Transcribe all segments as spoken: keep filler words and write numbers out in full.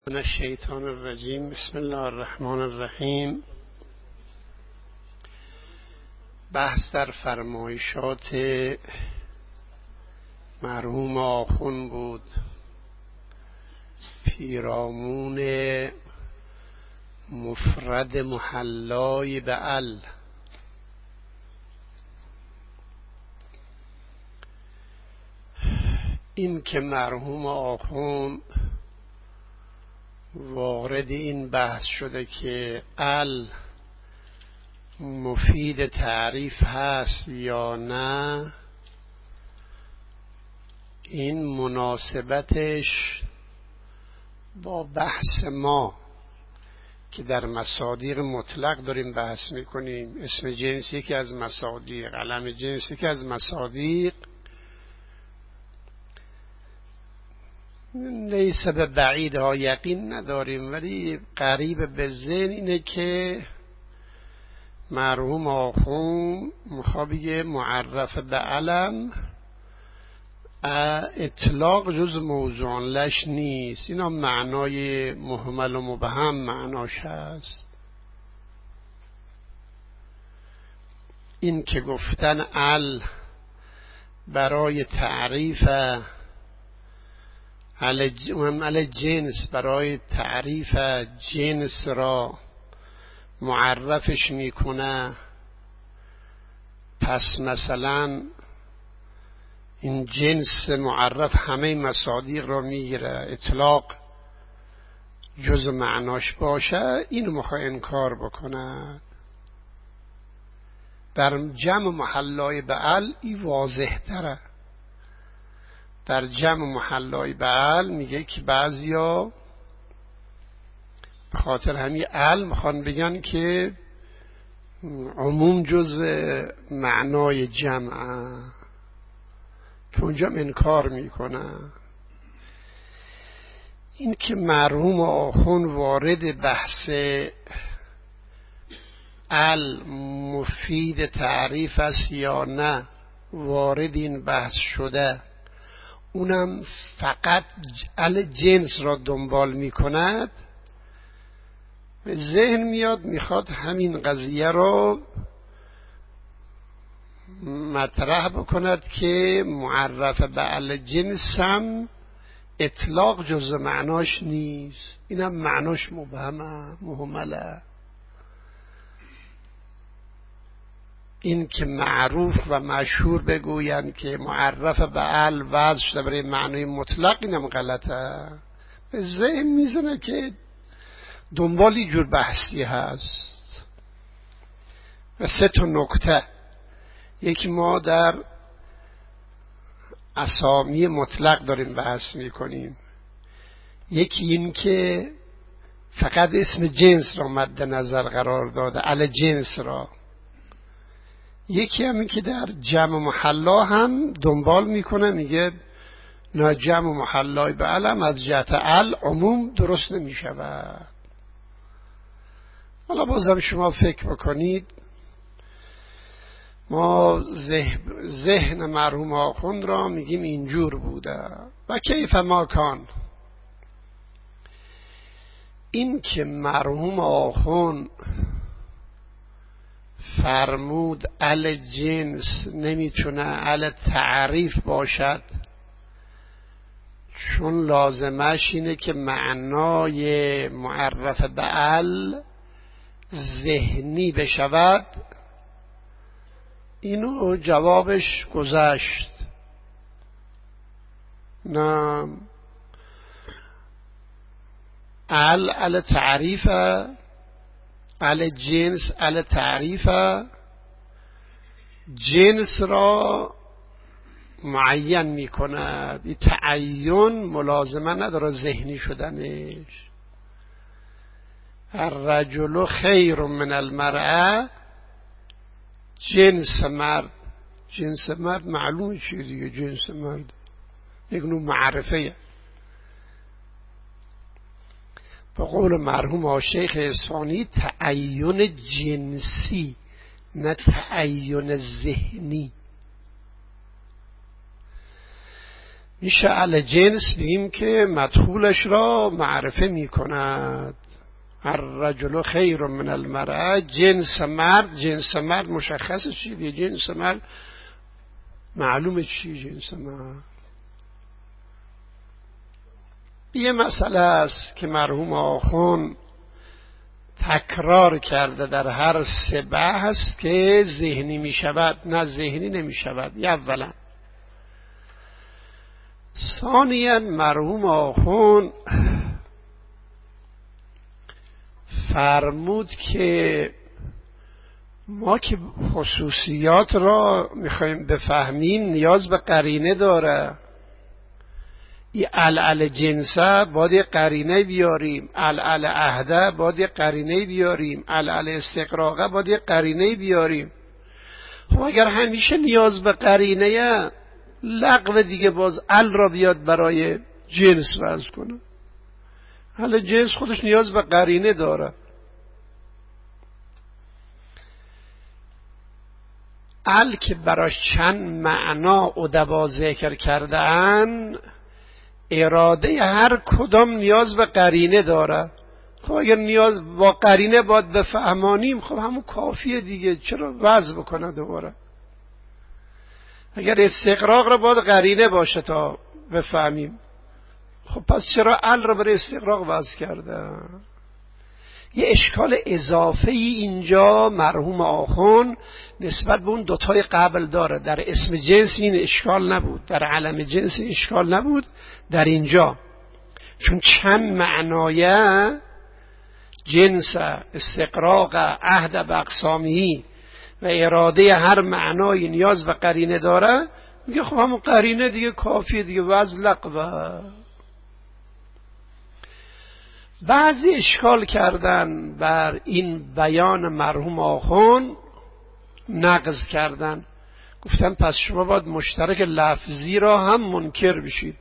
من الشیطان الرجیم. بسم الله الرحمن الرحیم. بحث در فرمایشات مرحوم آخوند بود، پیرامون مفرد محلای به ال. این که مرحوم آخوند وارد این بحث شده که ال مفید تعریف هست یا نه، این مناسبتش با بحث ما که در مصادیق مطلق داریم بحث میکنیم. اسم جنسی که از مصادیق، علم جنسی که از مصادیق، لیس به بعید ها یقین نداریم، ولی قریب به ذهن اینه که مرحوم آخوند میخواد بگه معرف به علم اطلاق جز موضوع لش نیست. اینا معنای مهمل و مبهم معناش هست. این که گفتن ال برای تعریف علی جنس، برای تعریف جنس را معرفش میکنه، پس مثلا این جنس معرف همه مصادیق را میگیره، اطلاق جز معناش باشه، اینو میخواه انکار بکنه. در جمع محلای بعل این واضح تره. در جمع محلای بعل میگه که بعضیا به خاطر همین ال میخوان بگن که عموم جزء معنای جمع، که اونجا انکار میکنه. این که مرحوم آخوند وارد بحث ال مفید تعریف است یا نه وارد این بحث شده، اونم فقط ال جنس را دنبال میکند، به ذهن میاد میخواد همین قضیه را مطرح بکند که معرف به ال جنس هم اطلاق جز معناش نیست، اینم معناش مبهمه، مهمله. این که معروف و مشهور بگویند که معرف به ال وضع شده برای معنای مطلق، اینم غلطه. به ذهن میزنه که دنبالی جور بحثی هست. و سه تا نکته. یکی، ما در اسامی مطلق داریم بحث میکنیم. یکی این که فقط اسم جنس را مد نظر قرار داده، ال جنس را. یکی هم این که در جمع محلا هم دنبال میکنه، میگه نه، جمع محلای به علم از جهت ال عموم درست نمیشود. حالا بازم شما فکر بکنید، ما ذهن مرحوم آخوند را میگیم اینجور بوده و کیف ما کان. این که مرحوم آخوند فرمود ال جنس نمیتونه ال تعریف باشد، چون لازمش اینه که معنای معرف به ال ذهنی بشود، اینو جوابش گذشت. نه، ال ال تعریف، ال جنس ال تعریف، جنس را معین میکنه. این تعین ملازمه نداره ذهنی شدنش. الرجل خیر من المرأة، جنس مرد، جنس مرد معلومه چیه دیگه، جنس مرد یک نوع معرفه. به قول مرحوم شیخ اصفهانی تعین جنسی، نه تعین ذهنی. میشه ال جنس بگیم که مدخولش را معرفه میکند. الرجل خیر من المرأة، جنس مرد، جنس مرد مشخص چیه؟ جنس مرد معلومه چی جنس مرد. یه مسئله است که مرحوم آخوند تکرار کرده در هر سه بحث که ذهنی می شود، نه ذهنی نمی شود. یه اولا. ثانیا مرحوم آخوند فرمود که ما که خصوصیات را میخوایم بفهمیم نیاز به قرینه داره. ای علعل جنسه باید یه قرینه بیاریم، علعل عهده باید یه قرینه بیاریم، علعل استقراقه باید یه قرینه بیاریم. خب اگر همیشه نیاز به قرینه، لغو دیگه باز ال را بیاد برای جنس وضع کنه. حالا جنس خودش نیاز به قرینه داره. ال که براش چند معنا ادبا ذکر کردن، اراده هر کدام نیاز به قرینه داره. خب اگر نیاز با قرینه باید بفهمانیم، خب همون کافیه دیگه، چرا وضع بکنه دوباره؟ اگر استقراق را باید قرینه باشه تا بفهمیم، خب پس چرا ال را برای استقراق وضع کرده؟ یه اشکال اضافه ای اینجا مرحوم آخوند نسبت به اون دوتای قبل داره. در اسم جنس این اشکال نبود، در علم جنس این اشکال نبود، در اینجا چون چند معنایه جنس، استقراق، عهد به اقسامی و اراده هر معنای نیاز به قرینه داره، میگه خب همون قرینه دیگه کافیه دیگه، وضع لقبه. بعضی اشکال کردن بر این بیان مرحوم آخوند، نقض کردن، گفتن پس شما باید مشترک لفظی را هم منکر بشید،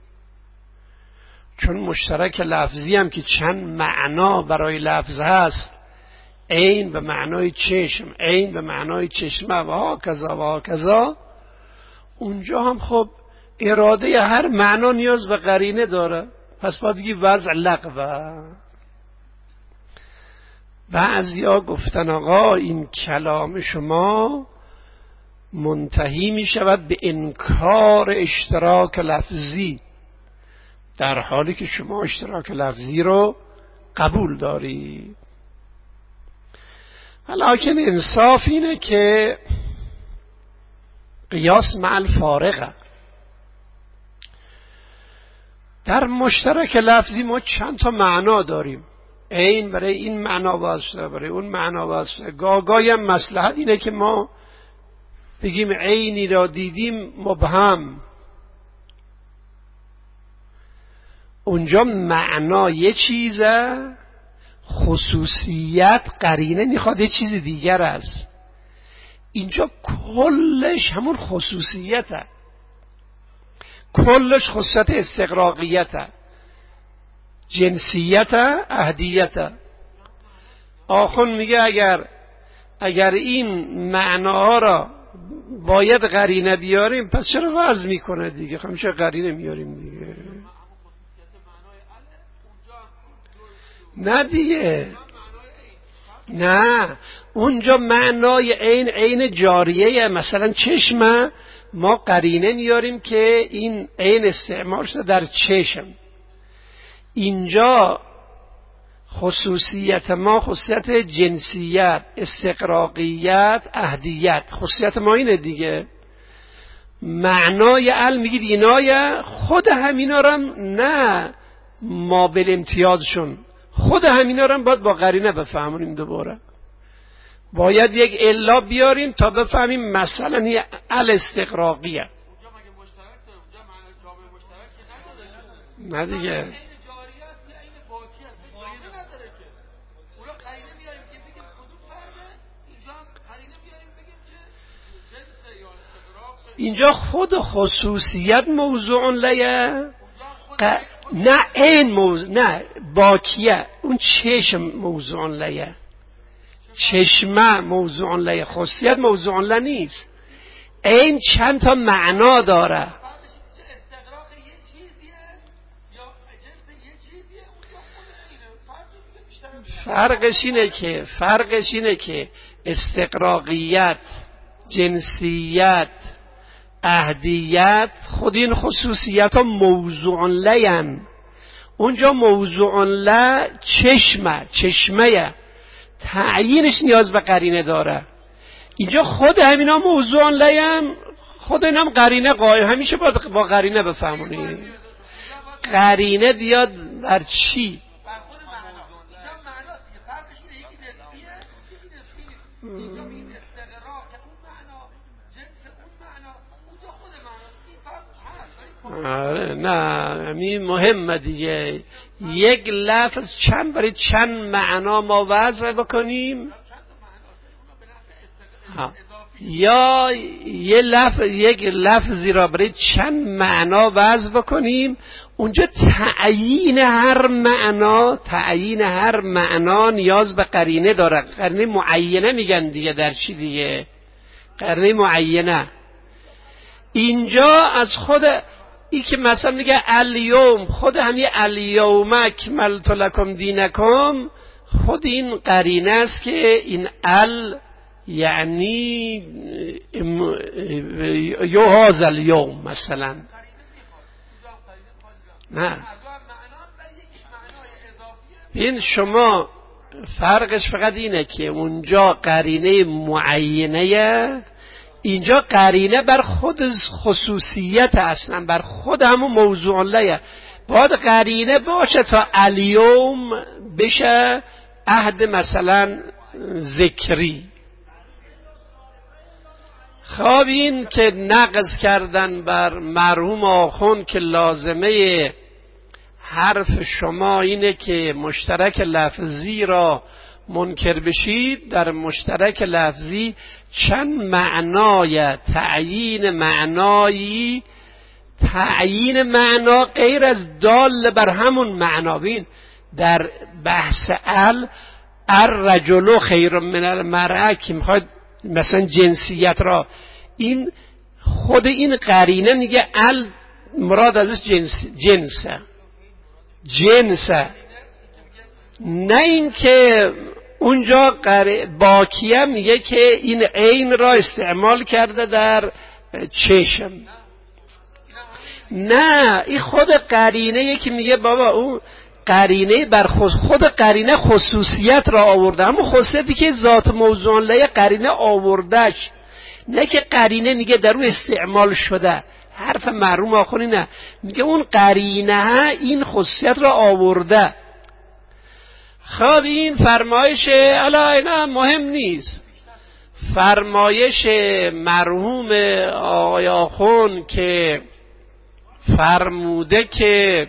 چون مشترک لفظی هم که چند معنا برای لفظ هست، عین به معنای چشم، عین به معنای چشمه و ها کذا و ها کذا، اونجا هم خب اراده هر معنا نیاز به قرینه داره، پس باید دیگه وضع لغوه. بعضیا گفتن آقا این کلام شما منتهی می شود به انکار اشتراک لفظی، در حالی که شما اشتراک لفظی رو قبول داری. ولیکن انصاف اینه که قیاس مع الفارقه. در مشترک لفظی ما چند تا معنا داریم، عین برای این معنا واسطه، برای اون معنا واسطه. گاگای هم مصلحت اینه که ما بگیم عینی را دیدیم مبهم، اونجا معنا یه چیزه، خصوصیت قرینه میخواد یه چیز دیگر است. اینجا کلش همون خصوصیته، کلش خصوصیت استقراقیته، جنسیته، عهدیته. آخوند میگه اگر اگر این معناها را باید قرینه بیاریم، پس چرا وضع میکنه دیگه؟ خب چرا قرینه میاریم دیگه؟ نه دیگه، نه، اونجا معنای عین عین جاریه، مثلا چشم ما قرینه میاریم که این عین استعمال شده در چشم. اینجا خصوصیت ما خصوصیت جنسیت، استقراقیت، عهدیت، خصوصیت ما اینه دیگه. معنای ال میگید اینای خود همینا رو هم نه ما بل امتیازشون، خود همینا رو هم باید با قرینه بفهمونیم. دوباره باید یک الا بیاریم تا بفهمیم مثلا این ال استقراقیه. اونجا مگه مشترک داره؟ اونجا معنی جامع مشترک که نداره که. نه دیگه. این جاری است یا این باقی است؟ جامع نداره که. اونجا قرینه میاریم که بگیم کدوم فرده، اینجا هم قرینه میاریم بگیم که جنس یا استقراق. اینجا خود خصوصیت موضوع لیه، ق... نه این موضوع، نه باکیه، اون چشم موضوع لیه، چشمه موضوع لیه، خصوصیت موضوع لی نیست. این چند تا معنا داره. استقراق فرقش اینه که فرقش اینه که استقراقیت، جنسیت، اهدیت، خود این خصوصیت ها موضوع لین. اونجا موضوع ل چشمه چشمه تعیینش نیاز به قرینه داره. اینجا خود همینا موضوع لین، خود اینم قرینه قائل، همیشه با با قرینه بفهمونی. قرینه بیاد بر چی؟ بر خود معنا. اینجا معناست که فرقش اینه، یکی نسبیه یکی نسبی نیست. اینجا این استقراق اون معنا، جنس اون معنا، اونجا خود معناست. این فرق هست. آره نه این مهمه دیگه. یک لفظ چند برای چند معنا ما وضع بکنیم ها. یا یه لفظ یک لفظی را برای چند معنا وضع بکنیم، اونجا تعیین هر معنا تعیین هر معنا نیاز به قرینه داره. قرینه معینه میگن دیگه. در چی دیگه؟ قرینه معینه. اینجا از خود ای که مثلا میگه الیوم، خود همین الیوم اکملت لکم دینکم، خود این قرینه است که این ال یعنی یوهاز الیوم مثلا. نه این شما فرقش فقط اینه که اونجا قرینه معینه، اینجا قرینه بر خود خصوصیت اصلا بر خود همون موضوع لیه. باید قرینه باشه تا الیوم بشه عهد مثلا ذکری. خواب این که نقض کردن بر مرحوم آخوند که لازمه حرف شما اینه که مشترک لفظی را منکر بشید. در مشترک لفظی چند معنای تعیین معنایی، تعیین معنا غیر از دال بر همون معنا. بین در بحث ال الرجل خیر من المرأه که میخواد مثلا جنسیت را، این خود این قرینه میگه ال مراد ازش جنس جنسه جنسه نه این که اونجا باکیه میگه که این عین را استعمال کرده در چشم. نه این خود قرینه یکی میگه بابا اون قرینه بر خود, خود قرینه خصوصیت را آورده، همون خصوصیتی که ذات موضوع له قرینه آوردش، نه که قرینه میگه در اون استعمال شده. حرف مرحوم آخونی نه، میگه اون قرینه این خصوصیت را آورده. خب این فرمایش علی نه مهم نیست. فرمایش مرحوم آقای آخوند که فرموده که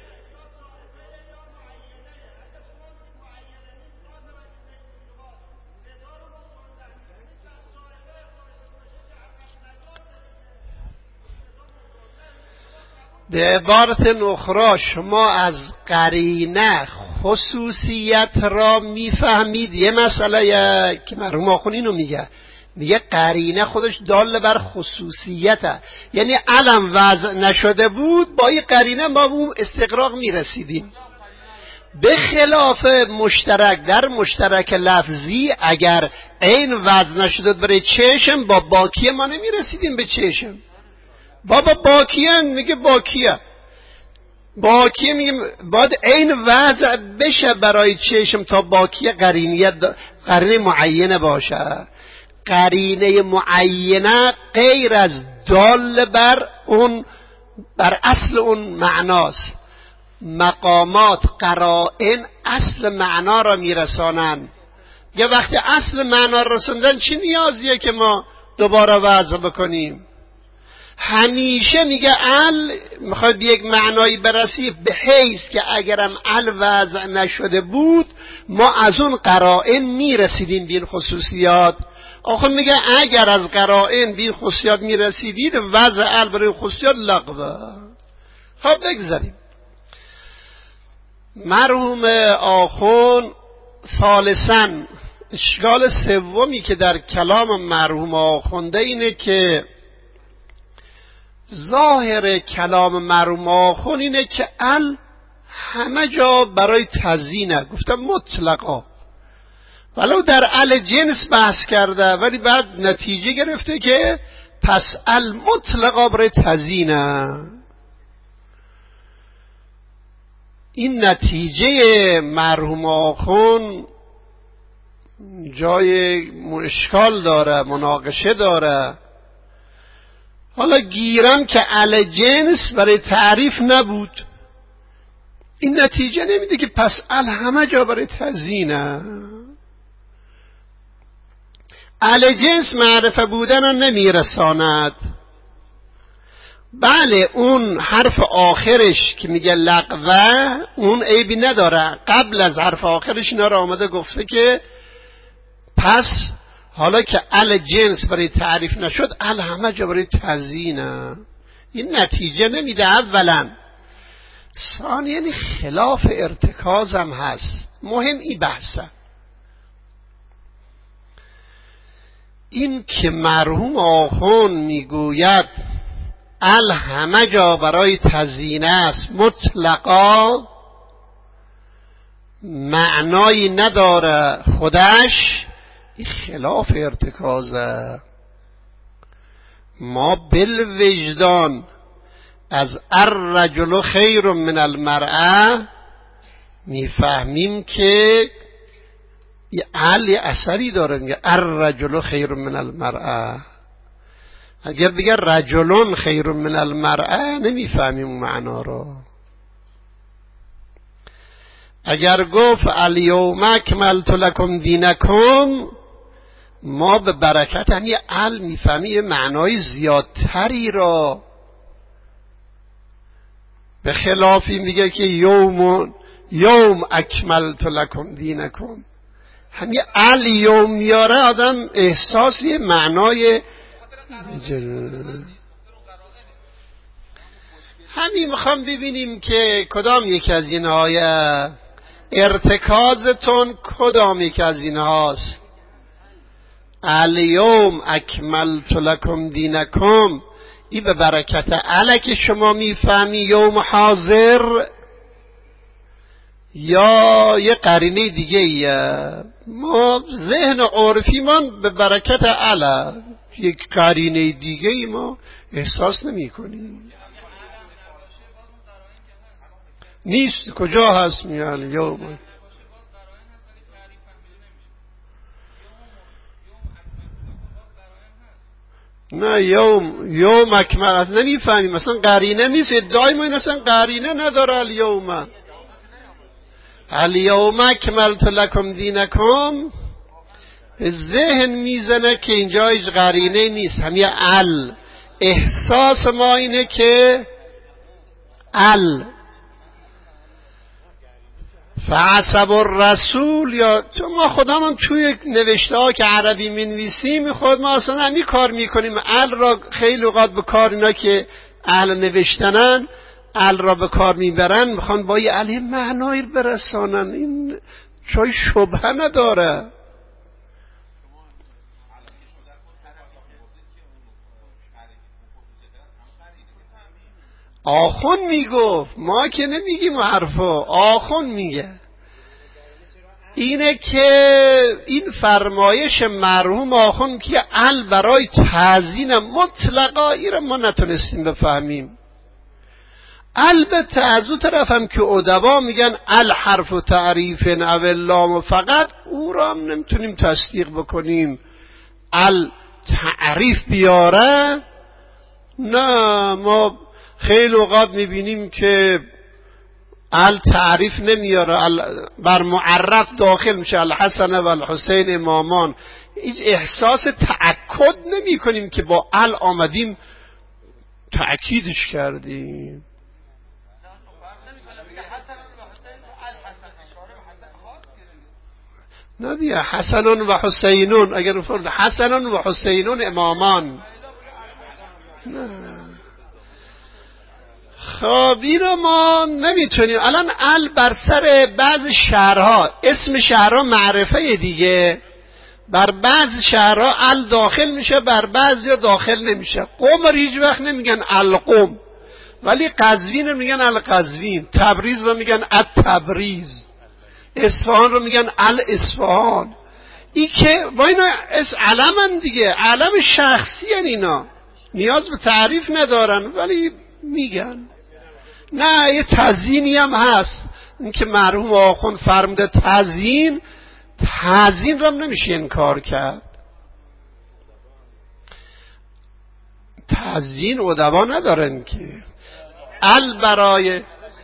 به عبارت اخرى شما از قرینه خصوصیت را میفهمید. یه مسئله که مرحوم آخوند اینو میگه، میگه قرینه خودش دال بر خصوصیته، یعنی علم وضع نشده بود با این قرینه ما اون استقراق میرسیدیم. به خلاف مشترک، در مشترک لفظی اگر عین وضع نشده برای چشم با باکیه ما نمیرسیدیم به چشم. بابا باکیه میگه باکیه باکیه میگه باید عین وضع بشه برای چشم تا باکیه قرینیت قرینه معینه باشه. قرینه معینه غیر از دال بر اون بر اصل اون معناست. مقامات قرائن اصل معنا را میرسانند. یا وقتی اصل معنا رسوندن چی نیازیه که ما دوباره وضع بکنیم؟ همیشه میگه ال میخواد به یک معنایی برسی به حیث که اگرم ال وضع نشده بود ما از اون قرائن میرسیدیم به این خصوصیات. آخه میگه اگر از قرائن به این خصوصیات میرسیدید وضع ال برای خصوصیات لغوه. خب بگذاریم. مرحوم آخوند ثالثاً اشکال سومی که در کلام مرحوم آخونده اینه که ظاهر کلام مرحوم آخوند اینه که ال همه جا برای تزیینه، گفتم مطلقا، ولو در ال جنس بحث کرده، ولی بعد نتیجه گرفته که پس ال مطلقا برای تزیینه. این نتیجه مرحوم آخون جای اشکال داره، مناقشه داره. حالا گیرم که ال جنس برای تعریف نبود، این نتیجه نمیده که پس ال همه جا برای تزیینه. ال جنس معرفه بودن رو نمیرساند. بله اون حرف آخرش که میگه لغوه اون عیبی نداره، قبل از حرف آخرش اینا رو آمده گفته که پس حالا که ال جنس برای تعریف نشد ال همه جا برای تزیینه. این نتیجه نمیده اولا، ثانیاً خلاف ارتکاز هم هست. مهم این بحثه، این که مرحوم آخون میگوید ال همه جا برای تزیینه است مطلقا، معنایی نداره خودش، این خلاف ارتکازه. ما بالوجدان از الرجل خیر من المرأه میفهمیم که یه ال یه اثری داره، میگه الرجل خیر من المرأه. اگر بگه رجلون خیر من المرأه نمیفهمیم معنا رو. اگر گفت الیوم اکملت لکم دینکم، ما به برکت هم یه ال میفهمیم معنای زیادتری را. به خلافی میگه که یوم یوم اکملت لکم دینکم، همین ال یوم میاره آدم احساس یه معنای همین. میخوام ببینیم که کدام یک از اینهای ارتکازتون کدام یک از اینهاست. الیوم اکملت لکم دینکم، این به برکت اله که شما میفهمی یوم حاضر، یا یه قرینه دیگه ایه. ما ذهن عرفی من به برکت اله، یک قرینه دیگه ای ما احساس نمی کنیم. نیست. کجا هست میال یوم؟ نه یوم یوم اکمل از نمیفهمیم، مثلا قرینه نیست. ادعای ما این اصلا قرینه نداره. الیوم الیوم اکملت لکم دینکم به ذهن میزنه که اینجا هیچ قرینه نیست، همین ال. احساس ما اینه که ال فعصب الرسول، یا چون ما خودمون توی نوشته ها که عربی منویسیم خود ما اصلا همین کار میکنیم، ال را خیلی اوقات به کار اینا که اهل نوشتنن ال را به کار میبرن، میخوان با یه ال معنایی برسانن. این چای شبهه نداره. آخون میگفت، ما که نمیگیم حرفا، آخون میگه. اینه که این فرمایش مرحوم آخون که ال برای تعزین مطلقا، این را ما نتونستیم بفهمیم. البته از اون طرف هم که ادبا میگن ال حرف و تعریف او اللام فقط، او را هم نمیتونیم تصدیق بکنیم. ال تعریف بیاره، نه. ما خیلی اوقات میبینیم که ال تعریف نمیاره، بر معرف داخل میشه، الحسن و الحسین امامان. هیچ احساس تأکد نمی کنیم که با ال آمدیم تأکیدش کردیم. نه دیگه حسنون و حسینون، اگر فرد حسنون و حسینون امامان، نه. خب این رو ما نمیتونیم. الان ال بر سر بعض شهرها، اسم شهرها معرفه دیگه، بر بعض شهرها ال داخل میشه، بر بعضی داخل نمیشه. قم رو هیچ وقت نمیگن القم، ولی قزوین رو میگن القزوین، تبریز رو میگن التبریز، اصفهان رو میگن الاصفهان. این که با اینا علمن دیگه، علم شخصی هن اینا، نیاز به تعریف ندارن ولی میگن. نه یه تزیینی هم هست، این که مرحوم آخوند فرموده تزیین، تزیین رو نمیشه انکار کرد. تزیین ادبا ندارن که ال برای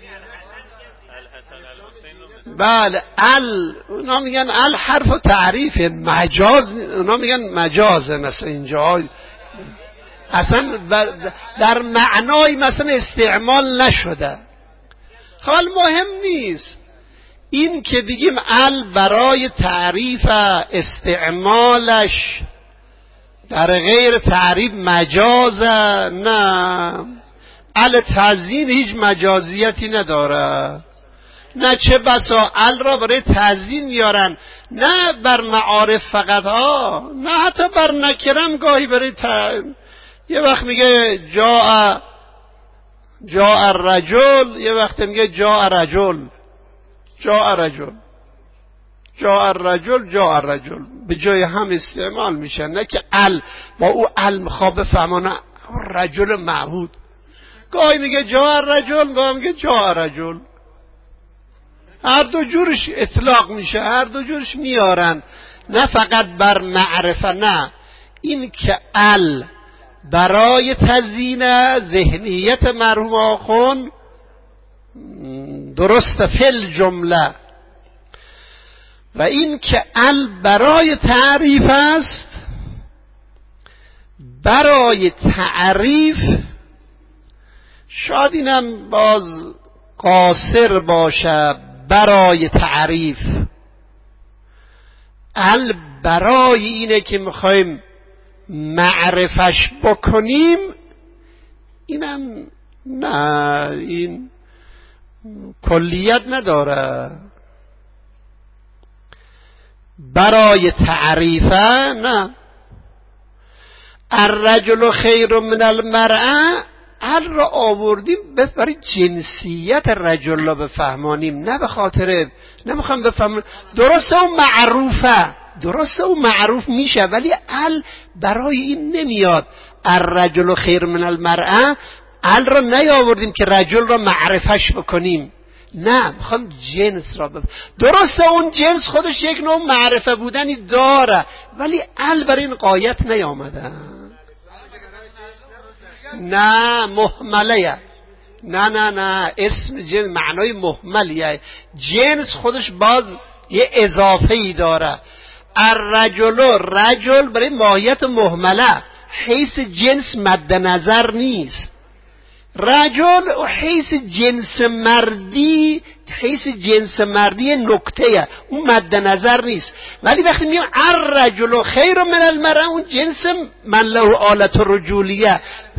بله ال، اونا میگن ال حرف و تعریف، مجاز اونا میگن مجازه. مثلا اینجا اصلا در معنای مثلا استعمال نشده. حال مهم نیست این که بگیم ال برای تعریف، استعمالش در غیر تعریف مجازه. نه، ال تزیین هیچ مجازیتی نداره. نه چه بسا ال را برای تزیین میارن، نه بر معارف فقط ها، نه حتی بر نکرم گاهی برای ت... یه وقت میگه جاء جاء الرجل، یه وقت میگه جاء رجل، جاء رجل، جاء الرجل، جاء الرجل، به جای هم استعمال میشن. نه که ال با او ال خواب بفهمانه رجل معهود. گاهی میگه جاء الرجل، گاهی میگه جاء الرجل. هر دو جورش اطلاق میشه، هر دو جورش میارن، نه فقط بر معرفه. نه، این که ال برای تزیین ذهنیت مرحوم آخوند درست فل جمله، و این که ال برای تعریف است، برای تعریف شاید اینم باز قاصر باشه. برای تعریف ال برای اینه که میخوایم معرفش بکنیم، اینم نه، این کلیت نداره. برای تعریفه نه. الرجل خیر من المرأه، ال را آوردیم برای جنسیت رجل را بفهمانیم، نه به خاطر نمیخوام بفهمم. درسته اون معروفه، درسته اون معروف میشه، ولی ال برای این نمیاد. الرجل خیر من المرأه، ال را نیاوردیم که رجل را معرفش بکنیم، نه میخوام جنس را بفهم. درسته اون جنس خودش یک نوع معرفه بودنی داره، ولی ال برای این قایت نیامده. نه مهمله، نه نه نه، اسم جنس معنای مهملیه. جنس خودش باز یه اضافه ای داره. الرجل، رجل برای ماهیت مهمله، حیث جنس مد نظر نیست. رجل حیث جنس مردی، حیث جنس مردی نکته، اون مد نظر نیست. ولی وقتی میگم الرجل خیر من المرأه، اون جنس من له آلت رجولیه،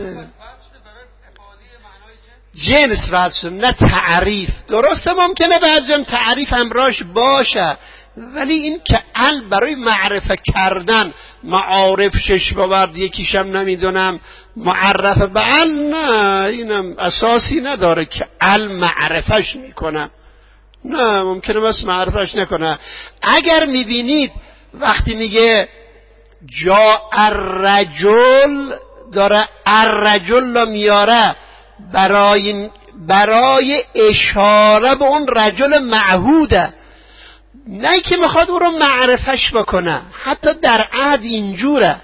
جنس واسه، نه تعریف. درسته ممکنه بعضی تعریف همراهش باشه، ولی این که ال برای معرفه کردن، معارف شش بورد یکیشم نمیدونم معرفه به ال، نه اینم اساسی نداره که ال معرفش میکنم. نه ممکنه بس معرفش نکنه. اگر میبینید وقتی میگه جا الرجل، داره الرجل رو میاره برای برای اشاره به اون رجل معهوده، نه که میخواد او رو معرفش بکنه. حتی در عهد اینجوره.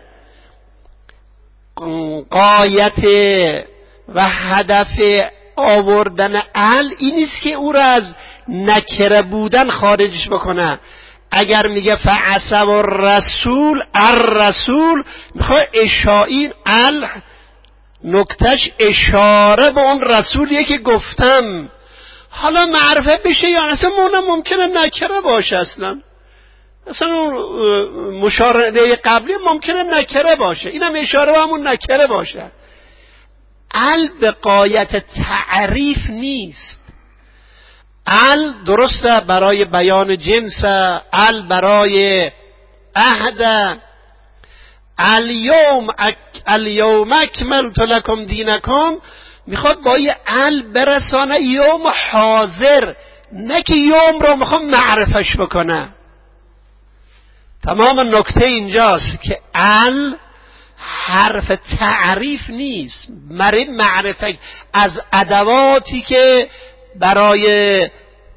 قایت و هدف آوردن ال این نیست که او را از نکره بودن خارجش بکنه. اگر میگه فعصب الرسول، الرسول میخواد اشائین ال نکتش اشاره به اون رسولیه که گفتم. حالا معرفه بشه یا اصلا اونم ممکنه نکره باشه، اصلا اصلا اون مشارعه قبلی ممکنه نکره باشه، اینم اشاره به همون نکره باشه. ال به قایت تعریف نیست. ال درسته برای بیان جنس، ال برای عهد. الیوم اک الیوم اکملت لکم دینکم، میخواد با یه ال برسانه یوم حاضر، نه که یوم رو میخواد معرفش بکنه. تمام نکته اینجاست که ال حرف تعریف نیست، برای معرفت از ادواتی که برای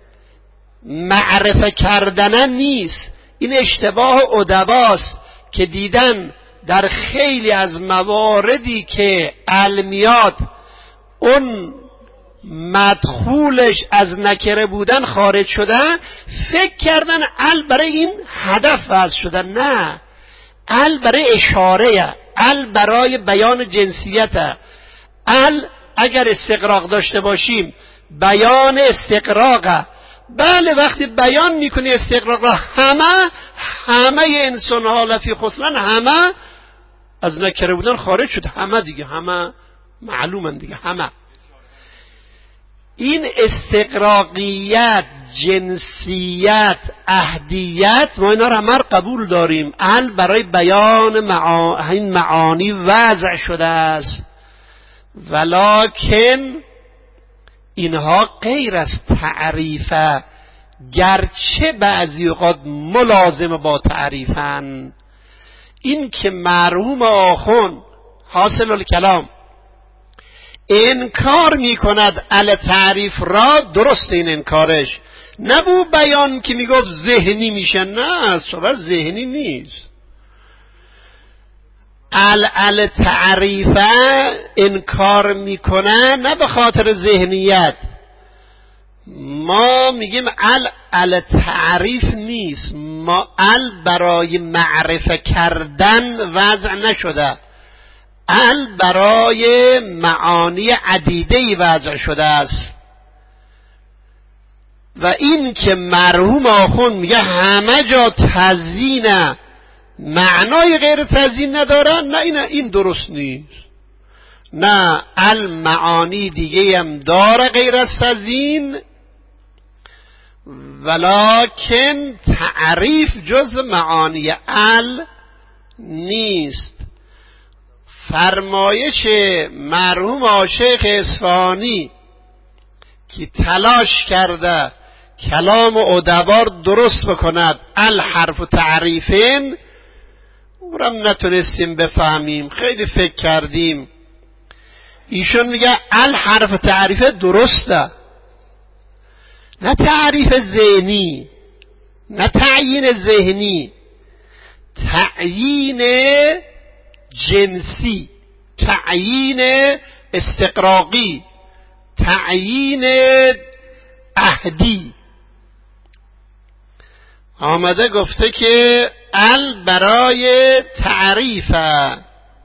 معرفه کردن نیست. این اشتباه ادباست که دیدن در خیلی از مواردی که ال میاد اون مدخولش از نکره بودن خارج شدن، فکر کردن ال برای این هدف وضع شدن. نه، ال برای اشاره، ال برای بیان جنسیت. ال اگر استقراق داشته باشیم بیان استقراقه. بله، وقتی بیان میکنی استقراق را، همه همه انسان ها لفی خسران، همه از نکره بودن خارج شد، همه دیگه، همه معلومن دیگه، همه. این استقراقیت، جنسیت، اهدیت، ما اینا را همه قبول داریم. ال برای بیان معا... این معانی وضع شده است، ولکن اینها غیر از تعریفه، گرچه بعضی اوقات ملازم با تعریفن. این که مرحوم آخوند حاصل الکلام انکار می کند ال تعریف را، درست این انکارش نبود بیان که می گفت ذهنی میشه، نه، صحبت ذهنی نیست. ال ال تعریفه انکار میکنه نه به خاطر ذهنیت. ما میگیم ال ال تعریف نیست، ما ال برای معرفه کردن وضع نشده، ال برای معانی عدیده‌ای وضع شده است. و این که مرحوم آخوند میگه همه جا تزیینه، معنای غیر تزیین ندارن، نه، این این درست نیست. نه، ال معانی دیگه هم داره غیر از تزیین، ولکن تعریف جز معانی ال نیست. فرمایش مرحوم آشیخ اصفهانی که تلاش کرده کلام ادبار درست بکند، ال حرف و تعریفین، اونم نتونستیم بفهمیم، خیلی فکر کردیم. ایشون میگه ال حرف تعریف درسته، نه تعریف ذهنی، نه تعیین ذهنی، تعیین جنسی، تعیین استقراقی، تعیین عهدی. آمده گفته که ال برای تعریفه،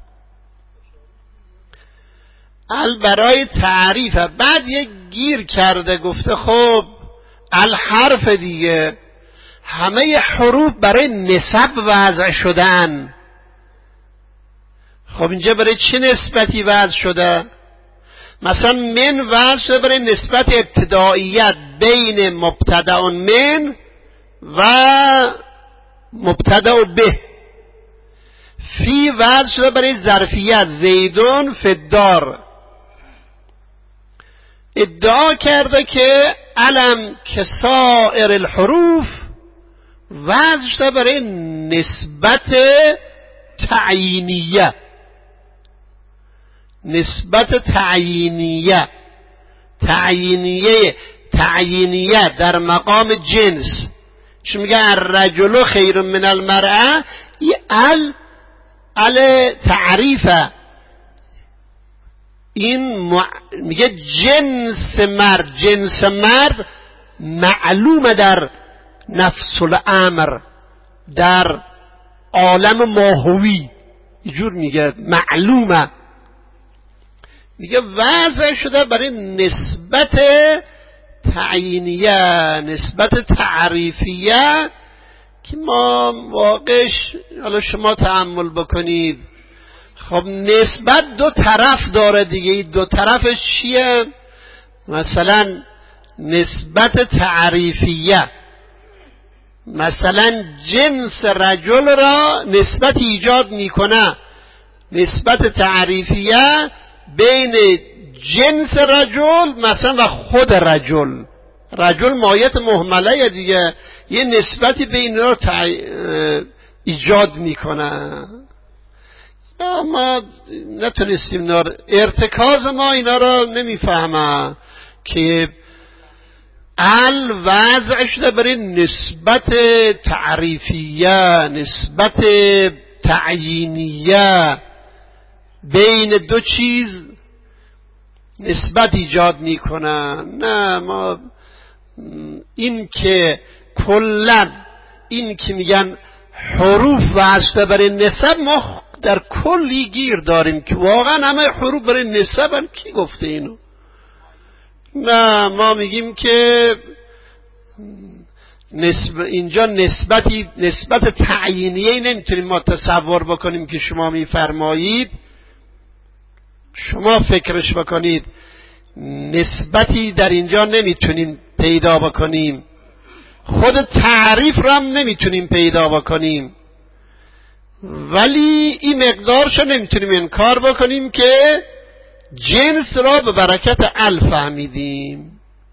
ال برای تعریفه. بعد یک گیر کرده گفته خب ال حرف دیگه، همه حروف برای نسب وضع شدن. خب اینجا برای چه نسبتی وضع شده؟ مثلا من وضع شده برای نسبت ابتداییت بین مبتدأ من و مبتدأ به. فی وضع شده برای ظرفیت زیدون فی الدار. ادعا کرده که علم که سایر الحروف وضع شده برای نسبت تعیینیه، نسبت تعیینیه، تعیینیه تعیینیه در مقام جنس. چون میگه الرجل خیر من المرأه، یه ال ال تعریفه. این مع... میگه جنس مرد، جنس مرد معلومه در نفس الامر، در عالم ماهوی، اینجور میگه معلومه. میگه وضع شده برای نسبت تعیینیه، نسبت تعریفیه که ما واقعش، حالا شما تأمل بکنید، خب نسبت دو طرف داره دیگه. دو طرفش چیه؟ مثلا نسبت تعریفیه، مثلا جنس رجل را نسبت ایجاد میکنه، نسبت تعریفیه بین جنس رجل مثلا و خود رجل، رجل مایت مهمله دیگه، یه نسبتی به این را ایجاد میکنن. ما نتونستیم اینا را، ارتکاز ما اینا را نمیفهمن که ال وضع شده برای نسبت تعریفیه، نسبت تعیینیه، بین دو چیز نسبت ایجاد میکنن. نه، ما این که کلن این که میگن حروف واسطه برای نسب، ما در کلی گیر داریم که واقعا همه حروف برای نسبن. کی گفته اینو؟ نه، ما میگیم که نسب اینجا نسبتی نسبت تعیینیه نمیتونیم ما تصور بکنیم که شما میفرمایید. شما فکرش بکنید، نسبتی در اینجا نمیتونیم پیدا بکنیم، خود تعریف رو هم نمیتونیم پیدا بکنیم، ولی این مقدارشو نمیتونیم انکار بکنیم که جنس را به برکت ال فهمیدیم،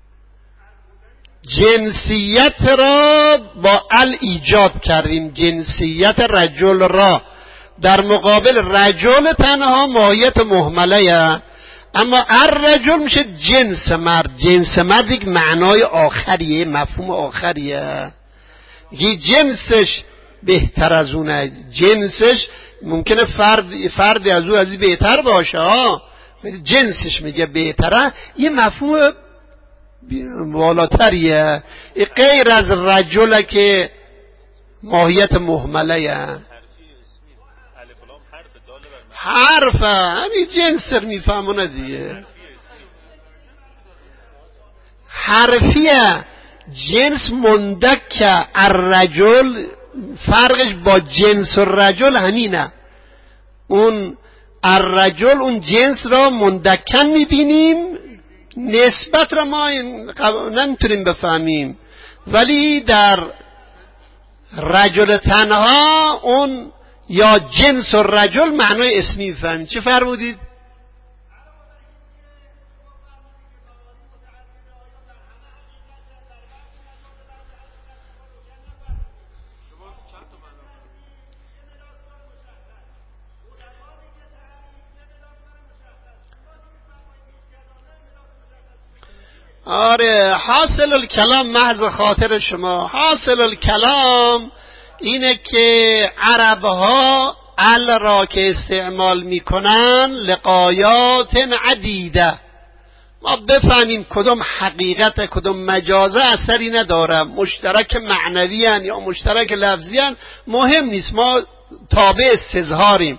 جنسیت را با ال ایجاد کردیم، جنسیت رجل را. در مقابل رجل تنها ماهیت مهمله، اما الرجل میشه جنس مرد. جنس مرد یک معنای آخریه، مفهوم آخریه، یه جنسش بهتر از اونه. جنسش ممکنه فرد فرد از او ازی بهتر باشه ها، جنسش میگه بهتره، یه مفهوم بالاتریه، غیر از رجل که ماهیت مهمله. حرفه همین جنس میفهمونه دیگه. حرفیه جنس مندک الرجل، فرقش با جنس الرجل همینه. اون الرجل اون جنس را مندکن میبینیم، نسبت را ما نمیتونیم بفهمیم، ولی در رجل تنها اون یا جنس الرجل معنای اسمی میفهمیم. چه فرمودید؟ آره، حاصل الکلام محض خاطر شما. حاصل الکلام اینه که عربها ال را که استعمال میکنن لقایات عدیده، ما بفهمیم کدوم حقیقت کدوم مجازه اثری نداره، مشترک معنوی هن یا مشترک لفظی هن مهم نیست، ما تابع استظهاریم.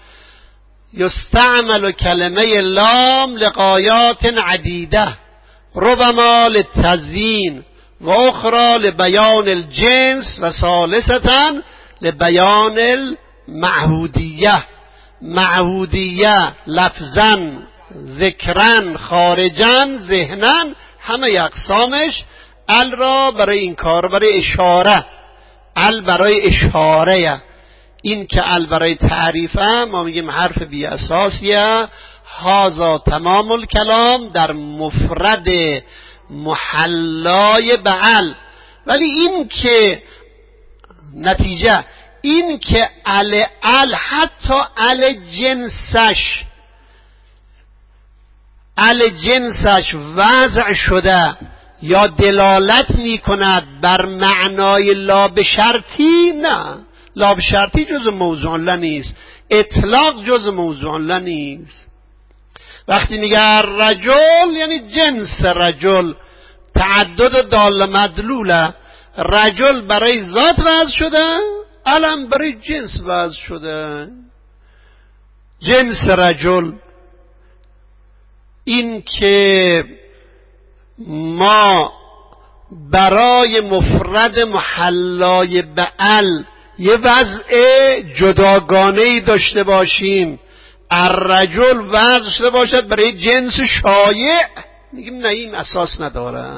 یستعمل کلمه لام لقایات عدیده، ربما للتزیین و اخرى لبیان الجنس و ثالثتا لبیان المعهودیه. معهودیه لفظا، ذکرا، خارجا، ذهنا، همه اقسامش ال را برای این کار، برای اشاره، ال برای اشاره. این که ال برای تعریفه ما میگیم حرف بی اساسیه. هازا تمام الکلام در مفرد محلای بعل. ولی این که نتیجه این که ال ال حتی ال جنسش ال جنسش وضع شده یا دلالت می کند بر معنای لا بشرطی، نه، لا بشرطی جز موضوع الله نیست، اطلاق جز موضوع الله نیست. وقتی میگه رجل یعنی جنس رجل، تعدد دال مدلوله، رجل برای ذات وضع شده، علم برای جنس وضع شده، جنس رجل. این که ما برای مفرد محلای بعل یه وضع جداگانه‌ای داشته باشیم، الرجل وضع شده باشد برای جنس شایع، میگیم نه، این اساس نداره.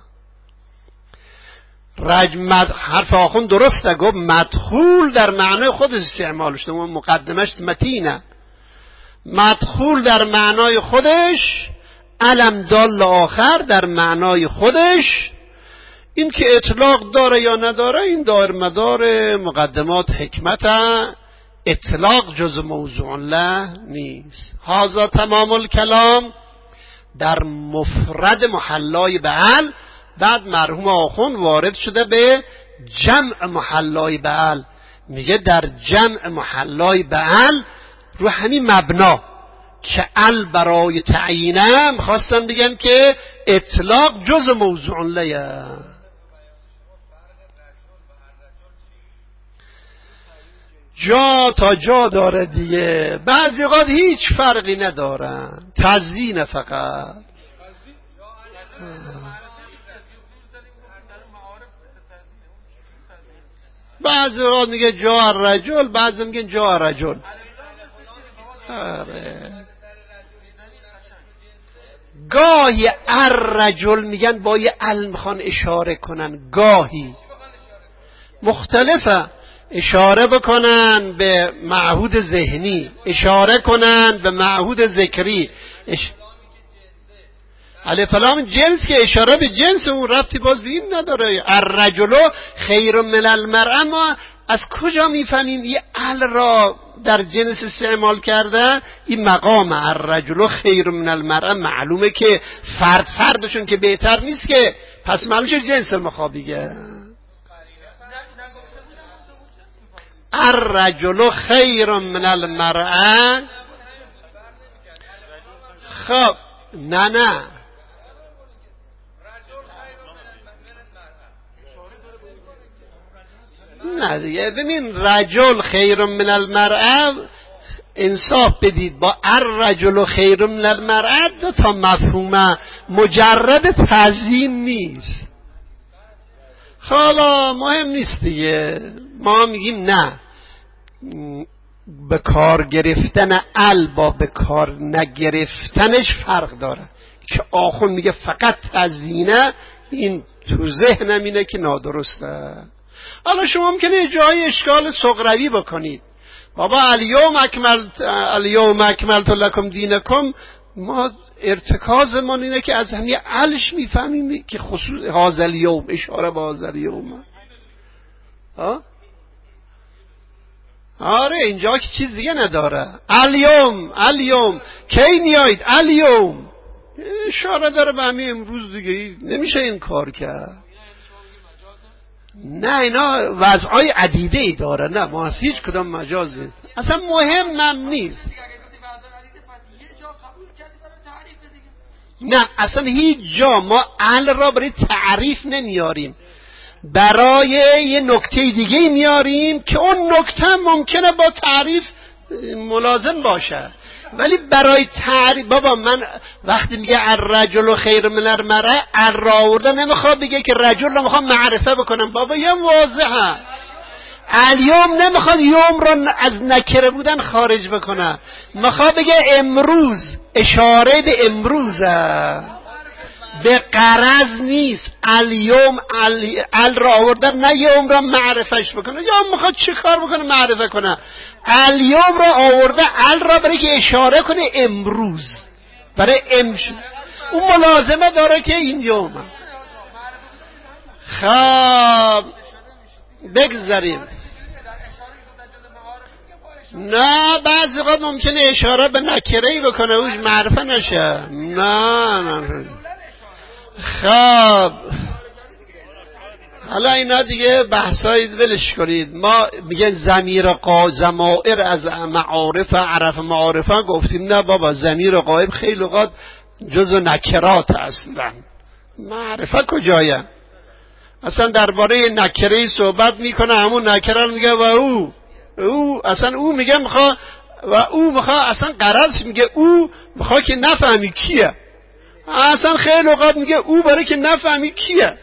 رجمت حرف آخون درسته، گفت مدخول در معنای خودش استعمال شده، مقدمش متینه. مدخول در معنای خودش علم دال آخر در معنای خودش، این که اطلاق داره یا نداره این دار مدار مقدمات حکمت، اطلاق جز موضوع له نیست. هذا تمام الکلام در مفرد محلای بعل. بعد مرحوم آخوند وارد شده به جمع محلای بعل، میگه در جمع محلای بعل رو همین مبنا که ال برای تعیینم خواستن بگن که اطلاق جز موضوع له. جا تا جا داره دیگه، بعضی اوقات هیچ فرقی ندارن، تزیین فقط. بعضی اوقات میگه جا الرجل، بعضی میگه جا الرجل. آره گاهی الرجل میگن با یه ال میخوان اشاره کنن، گاهی مختلفه، اشاره بکنن به معهود ذهنی، اشاره کنن به معهود ذکری. اش... الف لام جنس که اشاره به جنس اون ربطی باز به این نداره. الرجل خیر من المرأة، ما از کجا میفهمیم این ال را در جنس استعمال کرده؟ این مقام الرجل خیر من المرأة معلومه که فرد فردشون که بهتر نیست که، پس معلومه جنس المخابیگه. الرجل خیر من المرأة. خب نه نه نه دیگه، ببین رجل خیر من المرأة انصاف بدید، با الرجل خیر من المرأة دو تا مفهومه، مجرد تزیین نیست. حالا مهم نیست دیگه، ما میگیم نه، به کار گرفتن ال با به کار نگرفتنش فرق داره. که آخون میگه فقط تزیینه، این تو ذهنم اینه که نادرسته. حالا شما ممکنه جای اشکال صغروی بکنید، بابا الیوم اکملت الیوم اکملت لکم دینکم، ما ارتکازمون اینه که از همین علش میفهمیم که خصوص هذا الیوم اشاره به هذا الیوم. ها آره اینجا که چیز دیگه نداره. الیوم الیوم کی میایید، الیوم اشاره داره به همین امروز دیگه، نمیشه این کار کرد. نه اینا وضعای عدیده ای داره، نه ما هیچ کدام مجاز نیست، اصلا مهم من نیست. نه اصلا هیچ جا ما ال را برای تعریف نمیاریم، برای یه نکته دیگه میاریم که اون نکته ممکنه با تعریف ملازم باشه، ولی برای تعریف بابا من وقتی میگه الرجل خیر من المرأة ال را آورده نمیخواد بگه که رجل رو میخوام معرفه بکنم، بابا یه واضحه. الیوم نمیخواد یوم را از نکره بودن خارج بکنه، میخواد بگه امروز، اشاره به امروزه، به قرض نیست. الیوم ال, ال را آوردن نه یوم را معرفش بکنه، یا میخواد چه کار بکنه معرفه کنه. الیوم را آورده ال را برای که اشاره کنه امروز، برای امش اون ملازمه داره که این یوم. خب بگذاریم. نه بعضی وقت ممکنه اشاره به نکره‌ای بکنه اوش معرفه نشه. نه نه خب حالا اینا دیگه بحثای ولش کنید. ما میگن ضمیر قا ضمائر از معارف عرف معارفه، گفتیم نه بابا ضمیر غایب خیلی اوقات جزء نکرات اصلا، معرفه کجایه؟ اصلا درباره نکره صحبت میکنه، همون نکره رو میگه و او او اصلا او میگه میخوا و او میخوا، اصلا قرض میگه او میخوا که نفهمی کیه، اصلا خیلی اوقات میگه او برای که نفهمی کیه.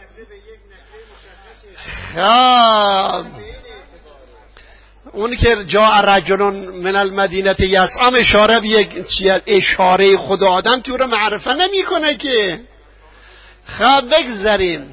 خب اونی که جا رجلون من المدینه یسعم اشاره به یک اشاره خود آدم که او رو معرفه نمی کنه که. خب بگذاریم.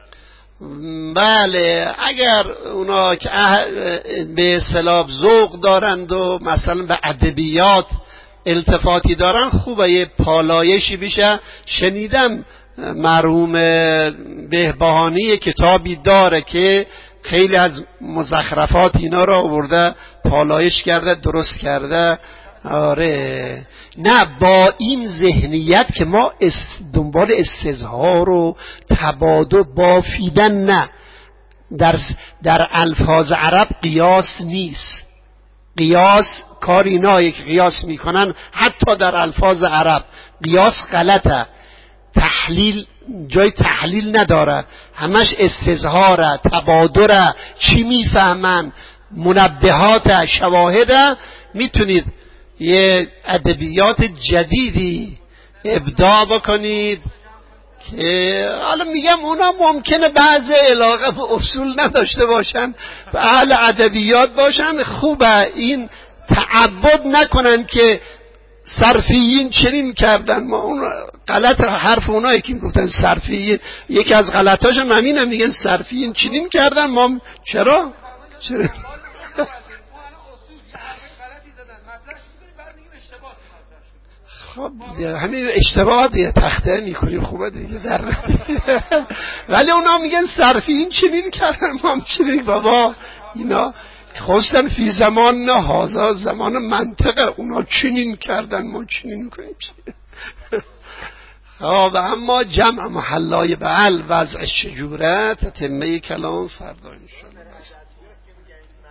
بله اگر اونا که به اصطلاح ذوق دارند و مثلا به ادبیات التفاتی دارن خوبه یه پالایشی بشه. شنیدم مرحوم بهبهانی کتابی داره که خیلی از مزخرفات اینا رو آورده پالایش کرده درست کرده. آره نه با این ذهنیت که ما دنبال استظهار و تبادل بافیدن، نه، در, در الفاظ عرب قیاس نیست. قیاس کار اینایی که قیاس میکنن حتی در الفاظ عرب قیاس غلطه، تحلیل جای تحلیل نداره، همش استظهاره، تبادره، چی میفهمن، منبهات، شواهده. میتونید یه ادبیات جدیدی ابداع بکنید که حالا میگم اونا ممکنه بعضی علاقه به اصول نداشته باشن، به اهل ادبیات باشن، خوبه این تعبد نکنن که صرفیین چنین کردن. ما اون غلط حرف اونایی که میگفتن صرفیین، یکی از غلطاشون همینه، میگن صرفیین چنین کردن. ما چرا چرا خب همین اشتباه دیگه تخته میکنیم خوبه دیگه در ولی اونا میگن صرفیین چنین کردن، ما هم چنین. بابا اینا خواستن فی زمان نه هازا زمان منطقه، اونا چنین کردن ما چنین کنیم. خب اما جمع محلای بعل وضع چجوره تتمه کلام فردا انشاءالله.